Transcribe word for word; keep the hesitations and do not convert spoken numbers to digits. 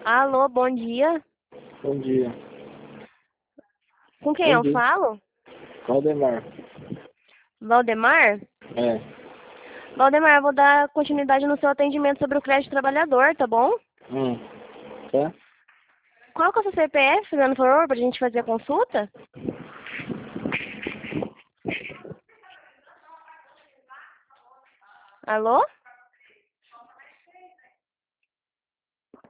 Alô, bom dia. Bom dia. Com quem Bom eu dia. falo? Valdemar. Valdemar? É. Valdemar, eu vou dar continuidade no seu atendimento sobre o crédito trabalhador, tá bom? Hum. Tá? Qual que é o seu C P F, dando favor, pra gente fazer a consulta? Alô?